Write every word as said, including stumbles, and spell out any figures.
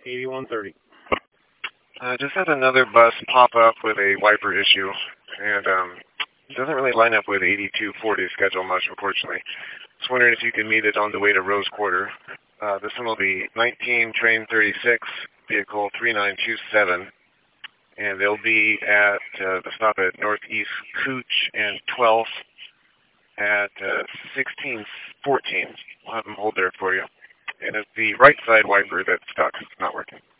eighty-one thirty. I just had another bus pop up with a wiper issue, and um, it doesn't really line up with eighty-two forty schedule much, unfortunately. Just wondering if you can meet it on the way to Rose Quarter. Uh, this one will be nineteen train thirty-six, vehicle three nine two seven, and they'll be at uh, the stop at Northeast Cooch and twelfth at uh, sixteen fourteen. We'll have them hold there for you. And it's the right side wiper that's stuck, not working.